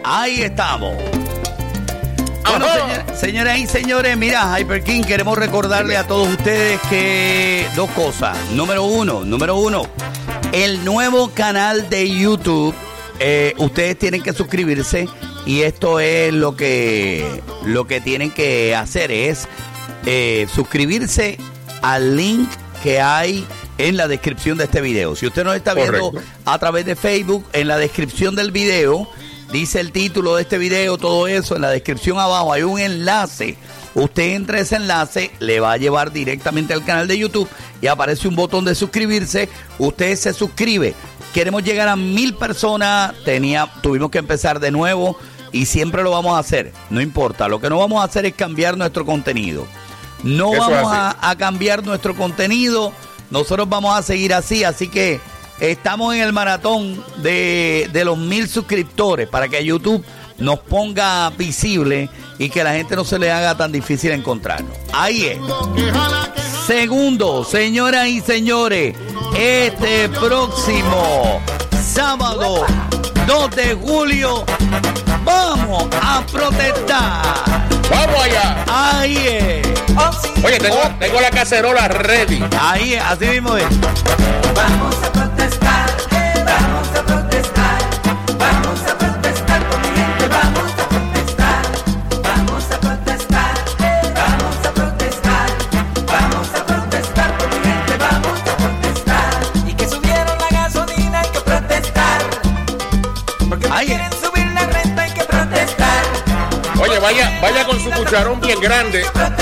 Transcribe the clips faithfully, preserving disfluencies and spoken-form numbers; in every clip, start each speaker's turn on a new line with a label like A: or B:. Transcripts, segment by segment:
A: Ahí estamos. Bueno, señor, señoras y señores, mira, Hyper King, queremos recordarle a todos ustedes que dos cosas. Número uno, número uno, el nuevo canal de YouTube. Eh, ustedes tienen que suscribirse y esto es lo que lo que tienen que hacer es eh, suscribirse al link que hay en la descripción de este video. Si usted nos está viendo Correcto. a través de Facebook, en la descripción del video dice el título de este video, todo eso. En la descripción abajo hay un enlace. Usted entra a ese enlace, le va a llevar directamente al canal de YouTube y aparece un botón de suscribirse. Usted se suscribe. Queremos llegar a mil personas. Tenía, tuvimos que empezar de nuevo y siempre lo vamos a hacer. No importa. Lo que no vamos a hacer es cambiar nuestro contenido. No Eso vamos a, a cambiar nuestro contenido. Nosotros vamos a seguir así. Así que estamos en el maratón de, de los mil suscriptores para que YouTube nos ponga visible y que la gente no se le haga tan difícil encontrarnos. Ahí es. Segundo, señoras y señores, este próximo sábado dos de julio vamos a protestar.
B: ¡Vamos allá!
A: Ahí es.
B: Oye, tengo, oh. tengo la cacerola ready.
A: Ahí es, así mismo es.
C: Vamos a protestar, vamos a protestar, vamos a protestar por mi gente, vamos a protestar, vamos a protestar, vamos a protestar, vamos a protestar por mi gente, vamos a protestar. Y que subieron la gasolina hay que protestar, porque no quieren subir la renta hay que protestar.
B: Oye, vaya, vaya con su cucharón bien grande.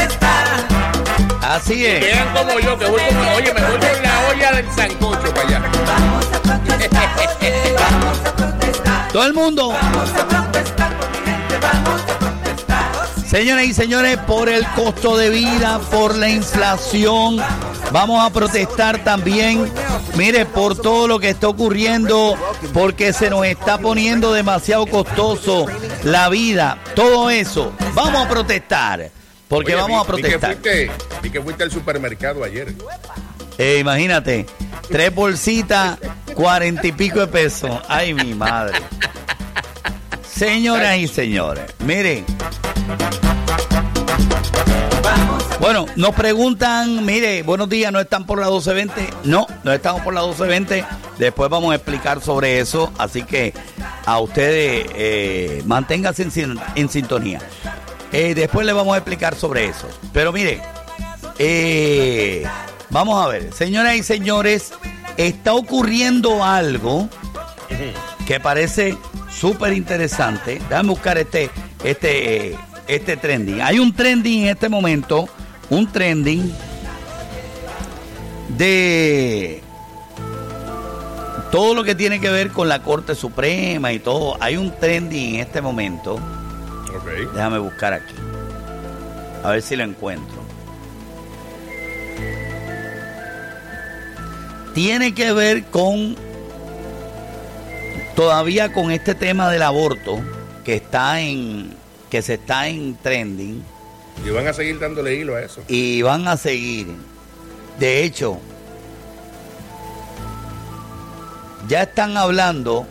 A: Así es.
B: Vean como yo, que voy como, oye, me voy con la olla del sancocho para allá.
C: Vamos a protestar, vamos a protestar.
A: Todo el mundo.
C: Vamos a protestar por mi gente, vamos a protestar.
A: Señoras y señores, por el costo de vida, por la inflación, vamos a protestar también, mire, por todo lo que está ocurriendo, porque se nos está poniendo demasiado costoso la vida, todo eso. Vamos a protestar. Porque Oye, vamos vi, a protestar.
B: Vi que, fuiste, vi que fuiste al supermercado ayer.
A: Eh, imagínate, tres bolsitas, cuarenta y pico de pesos. Ay, mi madre. Señoras y señores, miren. Bueno, nos preguntan, mire, buenos días, ¿no están por la doce veinte? No, no estamos por la doce veinte. Después vamos a explicar sobre eso. Así que a ustedes eh, manténganse en, en sintonía. Eh, después les vamos a explicar sobre eso. Pero mire, eh, vamos a ver, señoras y señores, está ocurriendo algo que parece súper interesante. Déjame buscar este, este, este trending. Hay un trending en este momento, un trending de todo lo que tiene que ver con la Corte Suprema y todo. Hay un trending en este momento.
B: Okay.
A: Déjame buscar aquí. A ver si lo encuentro. Tiene que ver con todavía con este tema del aborto que está en que se está en trending.
B: Y van a seguir dándole hilo a eso.
A: Y van a seguir. De hecho, ya están hablando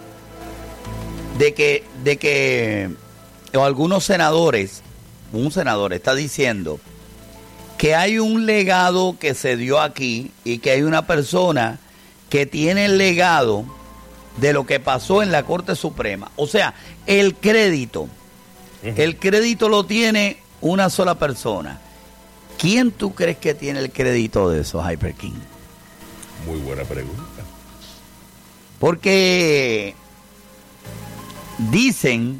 A: de que de que o algunos senadores, un senador está diciendo que hay un legado que se dio aquí y que hay una persona que tiene el legado de lo que pasó en la Corte Suprema. O sea, el crédito, uh-huh. el crédito lo tiene una sola persona. ¿Quién tú crees que tiene el crédito de eso, Hyper King?
B: Muy buena pregunta.
A: Porque dicen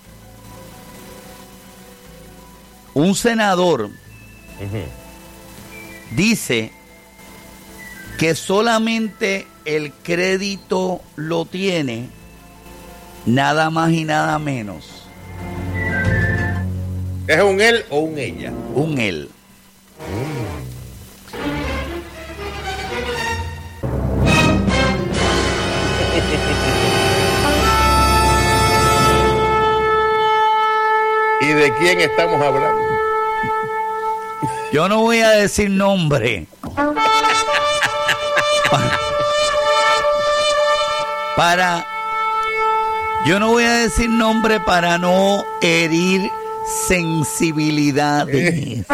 A: un senador uh-huh. dice que solamente el crédito lo tiene nada más y nada menos.
B: ¿Es un él o un ella?
A: Un él.
B: ¿Y de quién estamos hablando?
A: Yo no voy a decir nombre. Para Yo no voy a decir nombre para no herir sensibilidades.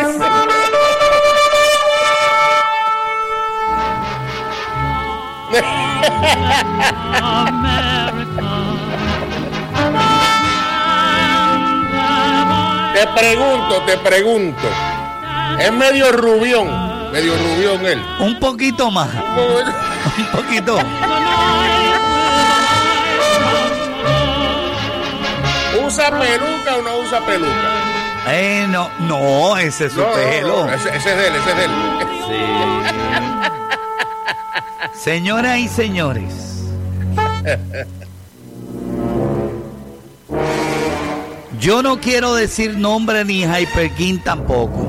B: Te pregunto, te pregunto. Es medio rubión, medio rubión él.
A: Un poquito más. Un poquito.
B: ¿Usa peluca o no usa peluca?
A: Eh, no, no, ese es su
B: No, no,
A: pelo.
B: no, ese, ese es de él, ese es de él.
A: Sí. Señoras y señores. Yo no quiero decir nombre ni Hyper King tampoco.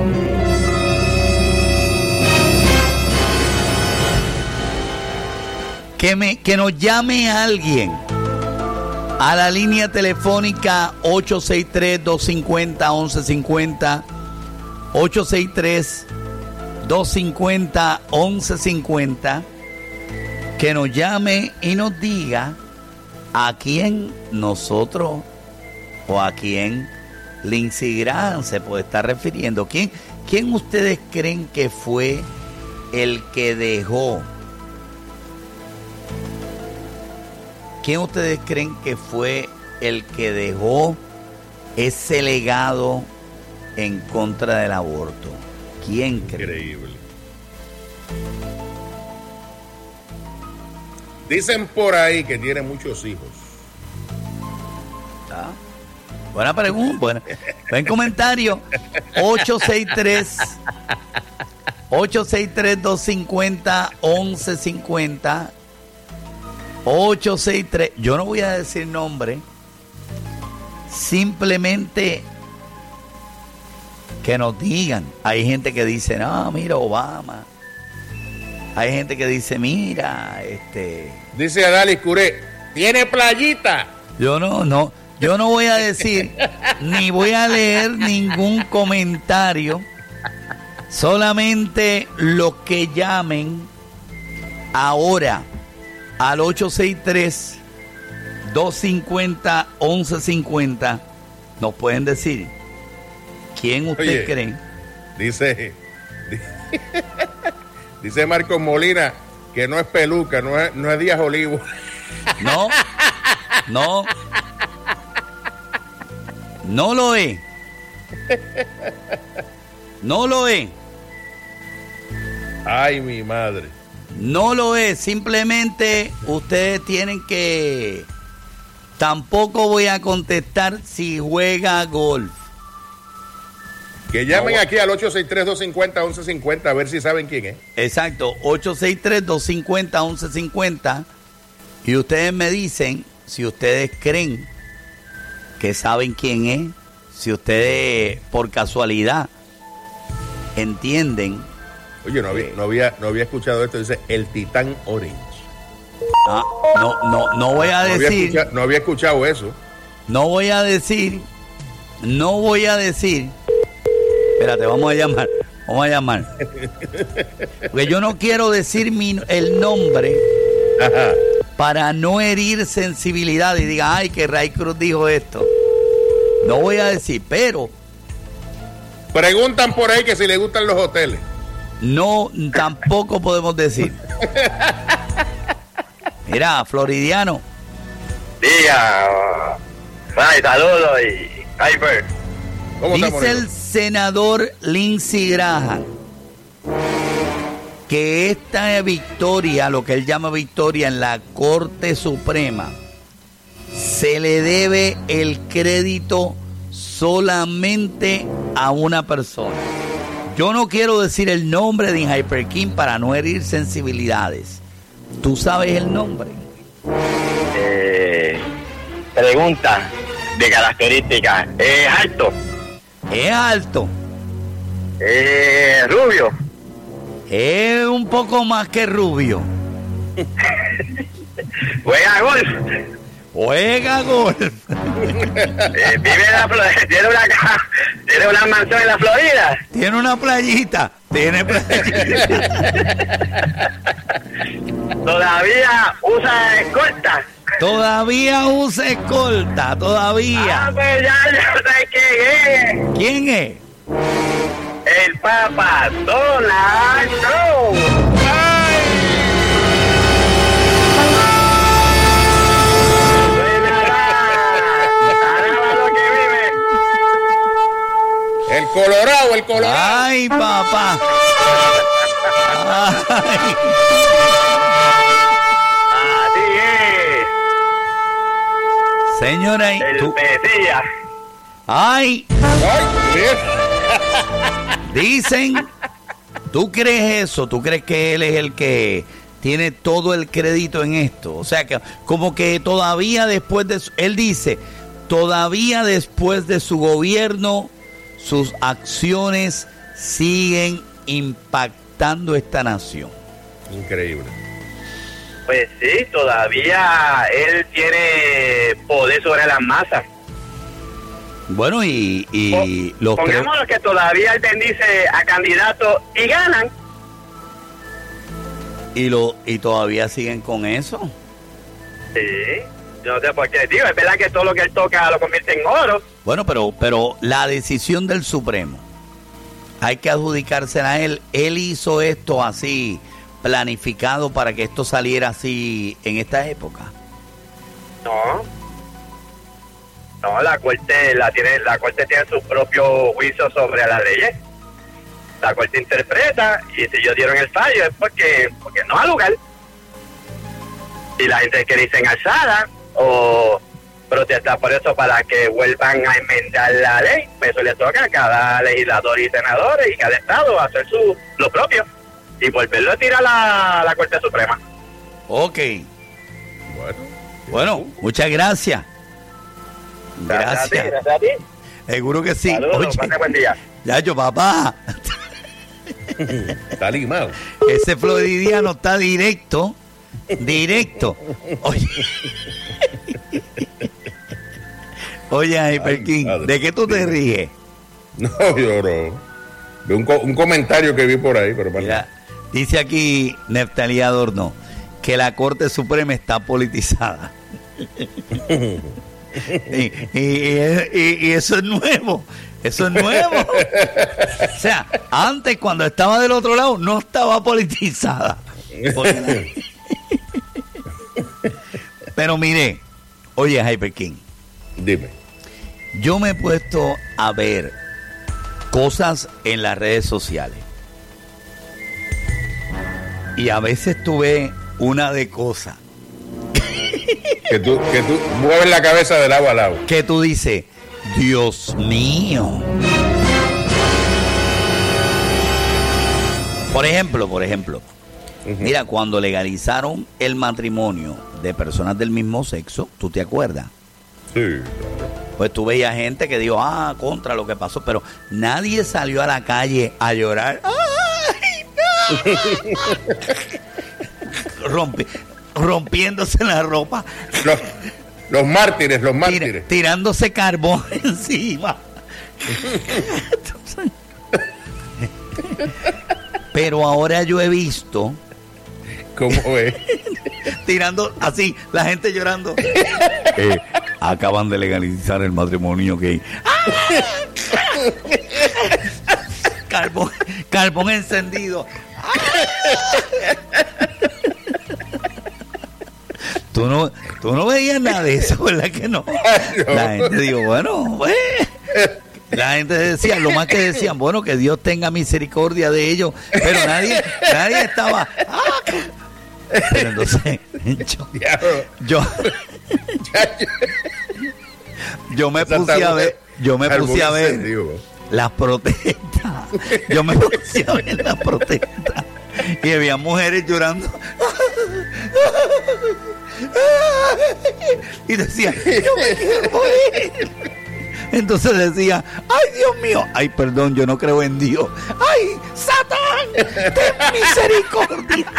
A: Que, me, que nos llame alguien a la línea telefónica ocho seis tres, dos cinco cero, once cincuenta, ocho seis tres, dos cinco cero, once cincuenta, que nos llame y nos diga a quién nosotros o a quién Lindsey Graham se puede estar refiriendo. ¿Quién, quién ustedes creen que fue el que dejó? ¿Quién ustedes creen que fue el que dejó ese legado en contra del aborto? ¿Quién cree?
B: Increíble. Dicen por ahí que tiene muchos hijos.
A: ¿Ah? Buena pregunta, buena. Buen comentario. ocho seis tres, ocho seis tres, dos cinco cero, once cincuenta. ocho seis tres. Yo no voy a decir nombre. Simplemente que nos digan. Hay gente que dice, no, mira, Obama. Hay gente que dice, mira, este...
B: Dice Adalis Curé, tiene playita.
A: Yo no, no, yo no voy a decir, ni voy a leer ningún comentario. Solamente los que llamen ahora al ocho seis tres, dos cinco cero, once cincuenta nos pueden decir quién usted
B: Oye,
A: cree.
B: Dice, dice Marcos Molina que no es peluca, no es, no es Díaz Olivo.
A: No, no, no lo es. No lo es.
B: Ay, mi madre.
A: No lo es, simplemente ustedes tienen que... Tampoco voy a contestar si juega golf.
B: Que llamen
A: No.
B: aquí al ocho seis tres, dos cinco cero, once cincuenta a ver si saben quién es.
A: Exacto, ocho seis tres, dos cinco cero, once cincuenta. Y ustedes me dicen si ustedes creen que saben quién es, si ustedes por casualidad entienden.
B: Oye, no había, no había, no había escuchado esto, dice el Titán Orange.
A: Ah, no, no, no voy a
B: No había,
A: decir,
B: escucha- no había escuchado eso.
A: no voy a decir, no voy a decir. Espérate, vamos a llamar, vamos a llamar. Porque yo no quiero decir mi, el nombre
B: Ajá.
A: para no herir sensibilidad y diga, ay, que Ray Cruz dijo esto. No voy a decir, pero
B: Preguntan por ahí que si le gustan los hoteles.
A: no, tampoco podemos decir. Mira, Floridiano,
D: Diga, Ray, saludos y Hyper.
B: ¿Cómo estamos?
A: dice el senador Lindsey Graham que esta victoria, lo que él llama victoria en la Corte Suprema, se le debe el crédito solamente a una persona. Yo no quiero decir el nombre de Hyper King para no herir sensibilidades. ¿Tú sabes el nombre?
D: Eh, pregunta de características. ¿Es alto?
A: Es alto,
D: ¿Es rubio?
A: es un poco más que rubio,
D: ¿Juega golf?
A: juega golf.
D: Eh, ¿Vive en la Florida? ¿Tiene una, ca- ¿Tiene una mansión en la Florida?
A: Tiene una playita, tiene playita.
D: ¿Todavía usa escolta?
A: Todavía usa escolta, todavía.
D: Ah, pues ya, ya sé quién es.
A: ¿Quién es?
D: El Papa Donald Trump.
B: El Colorado, el Colorado.
A: Ay, papá. Ay.
D: Así es.
A: Señora, ¿y
D: El
A: tú?
D: Mesías.
A: Ay,
B: Ay, bien.
A: dicen, ¿tú crees eso? ¿Tú crees que él es el que tiene todo el crédito en esto? O sea, que como que todavía después de su, él dice, todavía después de su gobierno, sus acciones siguen impactando esta nación.
B: Increíble.
D: Pues sí, todavía él tiene poder sobre las masas.
A: Bueno, y, y
D: Po-
A: los tres...
D: Pongámoslo que todavía él bendice a candidatos y ganan.
A: Y, lo, y todavía siguen con eso.
D: Sí, yo no sé por qué. Digo, es verdad que todo lo que él toca lo convierte en oro.
A: Bueno, pero, pero la decisión del Supremo hay que adjudicársela a él. Él hizo esto así, planificado para que esto saliera así en esta época.
D: No. No, la corte la tiene, la corte tiene su propio juicio sobre las leyes. La corte interpreta y si ellos dieron el fallo es porque, porque no hay lugar. Si la gente quiere irse en alzada o protestar por eso para que vuelvan a enmendar la ley, pues eso le toca a cada legislador y senadores y cada estado hacer su lo propio y volverlo a tirar a la, a la Corte Suprema.
A: Ok.
B: Bueno.
A: Bueno, muchas gracias.
D: Gracias a ti,
A: Gracias.
D: gracias a ti.
A: Seguro que sí.
D: Saludos,
A: Oye,
D: pase buen día.
A: ya yo, papá.
B: Está limado.
A: Ese floridiano está directo. Directo. Oye. Oye, Hyper King,
B: madre.
A: ¿de qué tú te ríes?
B: No, yo no. De un, co- un comentario que vi por ahí, pero para
A: Mira, dice aquí Neftalí Adorno que la Corte Suprema está politizada. y, y- y- y eso es nuevo. Eso es nuevo. O sea, antes cuando estaba del otro lado no estaba politizada. Porque la- Pero mire, oye, Hyper King,
B: Dime.
A: yo me he puesto a ver cosas en las redes sociales. Y a veces tú ves una de cosas
B: Que tú, que tú mueves la cabeza de lado a lado.
A: que tú dices, Dios mío. Por ejemplo, por ejemplo,
B: Ujú.
A: mira, cuando legalizaron el matrimonio de personas del mismo sexo, ¿tú te acuerdas?
B: Sí.
A: Pues tú veías gente que dijo, ah, contra lo que pasó, pero nadie salió a la calle a llorar. ¡Ay, no! Rompi- rompiéndose la ropa,
B: Los, los mártires, los
A: tira-
B: mártires.
A: tirándose carbón encima. Entonces, pero ahora yo he visto
B: ¿Cómo es?
A: tirando así, la gente llorando. Eh, acaban de legalizar el matrimonio gay. Carbón, carbón encendido. Tú no, tú no veías nada de eso, ¿verdad que no?
B: No.
A: La gente dijo, bueno, pues. La gente decía, lo más que decían, bueno, que Dios tenga misericordia de ellos, pero nadie, nadie estaba. ¡Ah! Pero entonces, yo,
B: Diablo.
A: yo, yo me puse a ver, yo me puse a ver las protestas. Yo me puse a ver las protestas y había mujeres llorando. Y decía, yo me quiero morir. Entonces decía, ay Dios mío, ay perdón, yo no creo en Dios. Ay, Satán, ten misericordia.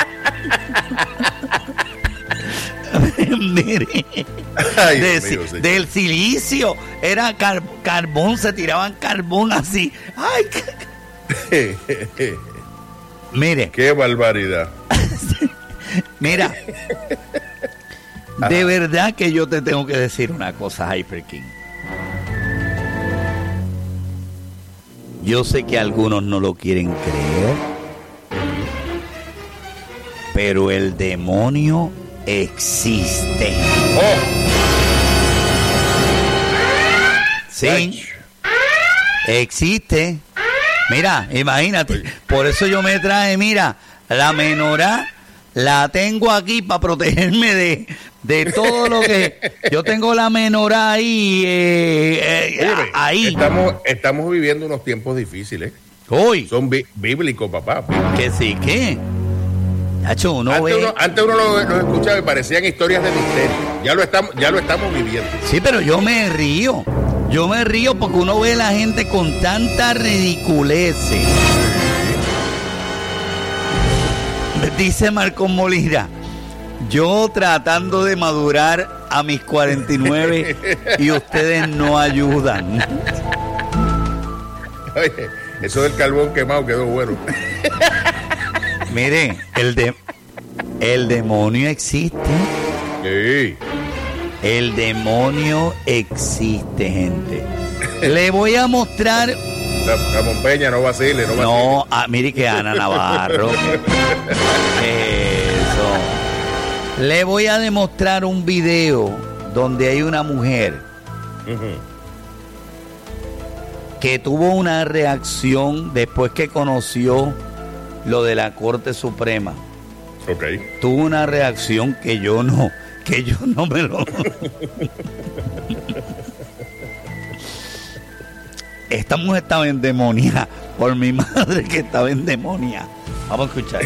A: Mire,
B: Ay,
A: de-
B: Dios mío, señor.
A: del silicio, era car- carbón, se tiraban carbón así. Ay, que- mire,
B: Qué barbaridad.
A: mira, De verdad que yo te tengo que decir una cosa, Hyper King. Yo sé que algunos no lo quieren creer, pero el demonio existe.
B: Oh.
A: Sí, existe. Mira, imagínate. Por eso yo me traje, mira, la menorá. La tengo aquí para protegerme de, de todo lo que... Yo tengo la menorá ahí. Eh, eh,
B: Oye,
A: ahí.
B: Estamos, estamos viviendo unos tiempos difíciles.
A: Hoy.
B: Son bí- bíblicos, papá.
A: Que sí, ¿qué? Nacho, uno
B: Antes
A: ve...
B: uno, antes uno lo, lo escuchaba y parecían historias de misterio. Ya lo estamos, ya lo estamos viviendo.
A: Sí, pero yo me río. Yo me río porque uno ve a la gente con tanta ridiculez. Dice Marcos Molina, yo tratando de madurar a mis cuarenta y nueve y ustedes no ayudan.
B: Oye, eso del carbón quemado quedó bueno.
A: Mire, el, de, el demonio existe.
B: Sí.
A: El demonio existe, gente. Le voy a mostrar...
B: Ramón Peña, no vacile, no vacile.
A: No, ah, mire que Ana Navarro. Eso. Le voy a demostrar un video donde hay una mujer
B: Uh-huh.
A: que tuvo una reacción después que conoció lo de la Corte Suprema.
B: Ok.
A: Tuvo una reacción que yo no, que yo no me lo... Esta mujer estaba endemoniada por mi madre que estaba endemoniada. Vamos a escuchar.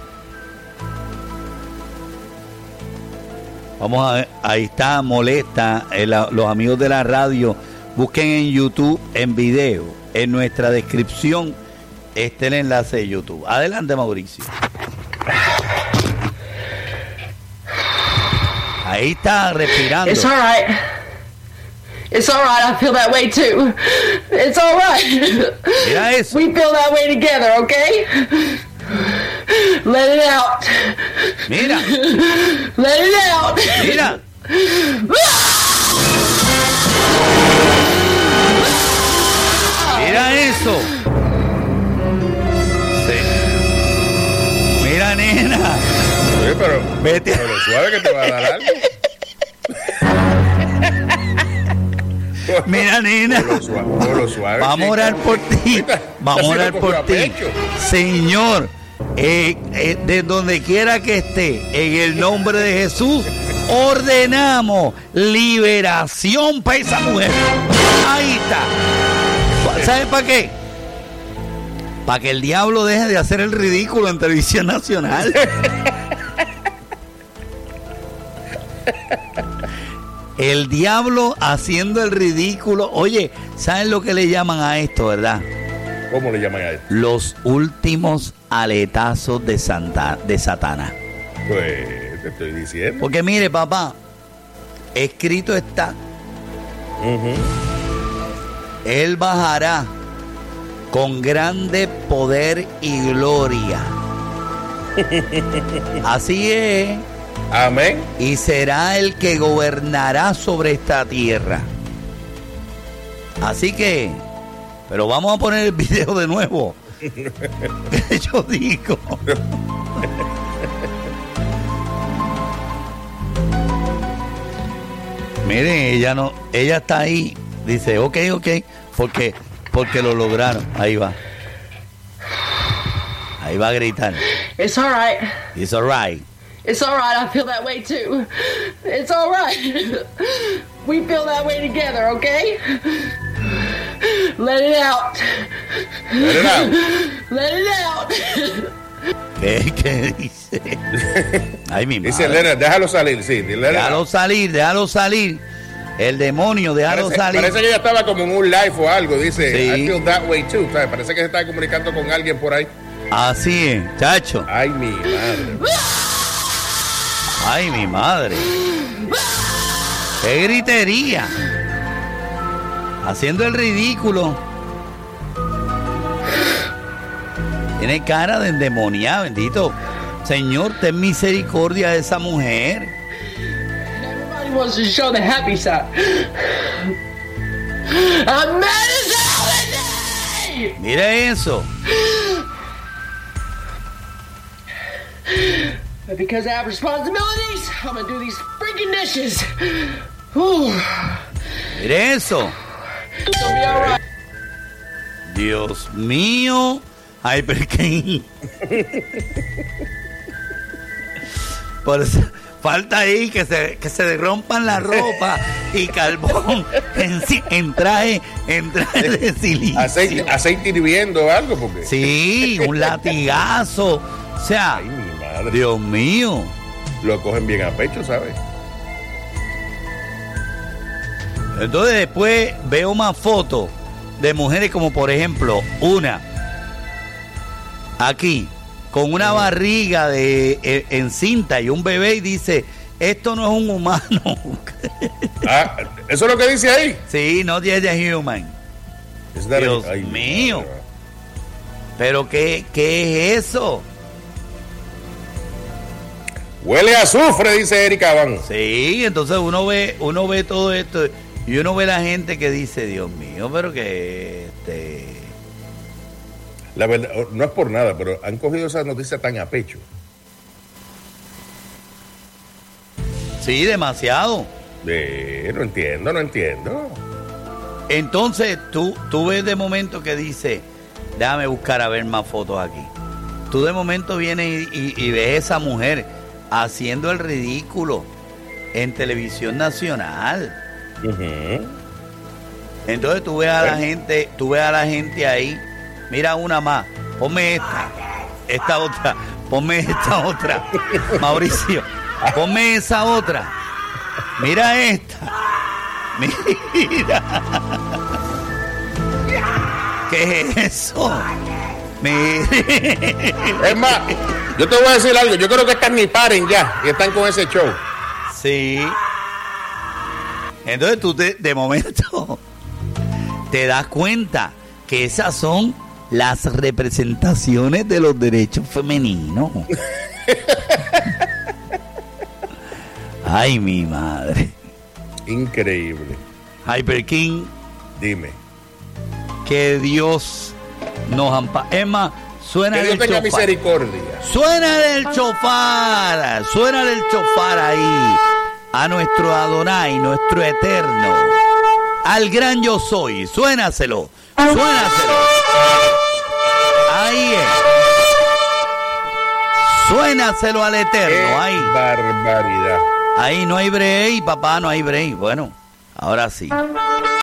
A: Vamos a ver, ahí está molesta. eh, la- los amigos de la radio, busquen en YouTube, en video, en nuestra descripción, este el enlace de YouTube. Adelante, Mauricio. Ahí está respirando.
E: It's all right. It's all right. I feel that way too. It's all right.
A: Mira eso.
E: We feel that way together, okay? Let it out.
A: Mira,
E: Let it out.
A: mira. Mira eso. Sí. Mira, nena.
B: Oye, pero,
A: Vete.
B: pero suave que te va a dar algo.
A: Mira, nena.
B: Por lo suave, por lo suave,
A: Vamos a orar
B: chica.
A: por ti.
B: Ahorita,
A: Vamos a
B: así
A: orar
B: lo cogió
A: por
B: a
A: ti.
B: pecho.
A: Señor, eh, eh, de donde quiera que esté, en el nombre de Jesús, ordenamos liberación para esa mujer. Ahí está. ¿Sabes para qué? Para que el diablo deje de hacer el ridículo en televisión nacional. El diablo haciendo el ridículo. Oye, ¿saben lo que le llaman a esto, verdad?
B: ¿Cómo le llaman a esto?
A: Los últimos aletazos de, Santa, de Satanás.
B: Pues te estoy diciendo.
A: Porque mire, papá, escrito está,
B: Ujú.
A: Él bajará con grande poder y gloria. Así es.
B: Amén.
A: Y será el que gobernará sobre esta tierra. Así que, pero vamos a poner el video de nuevo. Que yo digo. Miren, ella no, ella está ahí. Dice, ok, ok, porque, porque lo lograron. Ahí va. Ahí va a gritar.
E: It's all right.
A: It's alright.
E: It's all right. I feel that way too. It's all right. We feel that way together, okay? Let it out.
B: Let it out.
E: Let it out.
A: ¿Qué, qué dice? Ay, mi
B: Dice
A: madre.
B: Elena, déjalo salir, sí. let it
A: Déjalo
B: out.
A: salir, déjalo salir. El demonio, déjalo
B: Parece,
A: salir.
B: parece que ella estaba como en un live o algo, dice,
A: Sí.
B: I feel that way too. ¿Sabes? Parece que se estaba comunicando con alguien por ahí.
A: Así es, chacho.
B: Ay, mi madre.
A: Ay, mi madre. Qué gritería. Haciendo el ridículo. Tiene cara de endemoniada, bendito. Señor, ten misericordia de esa mujer.
E: wants to show the happy side. I'm mad as hell today!
A: Mira eso.
E: But because I have responsibilities, I'm gonna do these freaking dishes. Whew.
A: Mira eso.
E: It's gonna be alright.
A: Dios mío. Hyperkin. Por eso, falta ahí que se, que se rompan la ropa y carbón en, en traje, en traje de silicio.
B: Aceite, aceite hirviendo o algo, porque.
A: Sí, un latigazo. O sea,
B: Ay, mi madre.
A: Dios mío.
B: Lo cogen bien a pecho, ¿sabes?
A: Entonces después veo más fotos de mujeres como por ejemplo una aquí con una barriga de eh, encinta y un bebé y dice, esto no es un humano.
B: Ah, ¿eso es lo que dice ahí?
A: Sí, not yet a human.
B: Es dar-
A: Dios
B: Ay,
A: mío.
B: madre.
A: Pero ¿qué, qué es eso?
B: Huele a azufre, dice Erika Van.
A: Sí, entonces uno ve, uno ve todo esto y uno ve la gente que dice, Dios mío, pero que este
B: La verdad, no es por nada, pero han cogido esa noticia tan a pecho.
A: sí, demasiado.
B: De, no entiendo, no entiendo.
A: Entonces tú, tú ves de momento que dice, déjame buscar a ver más fotos aquí. Tú de momento vienes y, y, y ves esa mujer haciendo el ridículo en televisión nacional.
B: Ujú.
A: Entonces tú ves a la
B: Bueno.
A: gente, tú ves a la gente ahí, mira una más, ponme esta, esta otra, ponme esta otra, Mauricio, ponme esa otra, mira esta, mira, ¿qué es eso? Mire.
B: Es más, yo te voy a decir algo. Yo creo que están ni paren ya y están con ese show.
A: Sí. Entonces tú te, de momento te das cuenta que esas son las representaciones de los derechos femeninos. Ay, mi madre.
B: Increíble.
A: Hyper King,
B: Dime.
A: que Dios nos ampare. Es más, suena
B: Que Dios
A: el
B: tenga
A: chofar.
B: misericordia.
A: Suena del chofar, suena del chofar ahí a nuestro Adonai, nuestro eterno, al gran yo soy. Suénaselo, suénaselo. Ahí es. Suénaselo al
B: Qué
A: eterno, ahí.
B: barbaridad.
A: Ahí no hay break, papá, no hay break. Bueno, ahora sí.